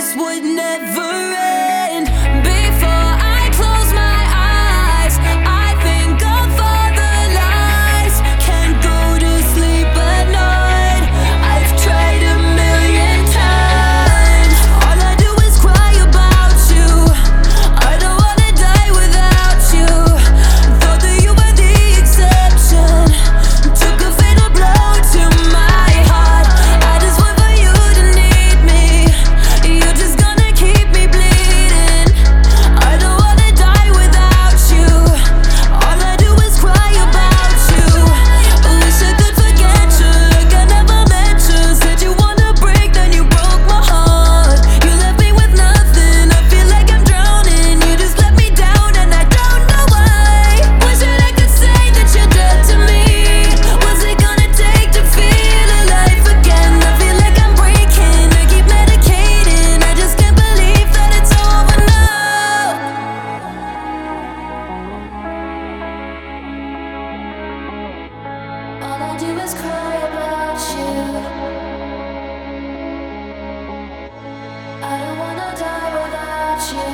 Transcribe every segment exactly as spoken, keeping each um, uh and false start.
this would never end. Before I close my eyes, I think of all the lies. Can't go to sleep at night. I've tried a million times. All I do is cry about you. I don't wanna die without you. Thought that you were the exception. Took a fatal blow to my heart. I just want for you to need me. You're just gonna keep me bleeding. I don't wanna die without you. All I do is cry about you. Wish I could forget you like I never met you. Said you wanna break, then you broke my heart. You left me with nothing. I feel like I'm drowning. You just let me down and I don't know why. Wish that I could say that you're dead to me. What's it gonna take to feel alive again? I feel like I'm breaking. I keep medicating. I just can't believe that it's over now. All I do is cry about you. I don't wanna die without you.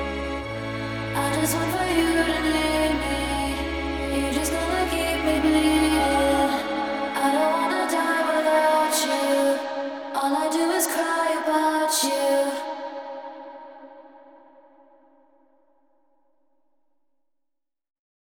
I just want for you to leave me. You're just gonna keep me bleeding.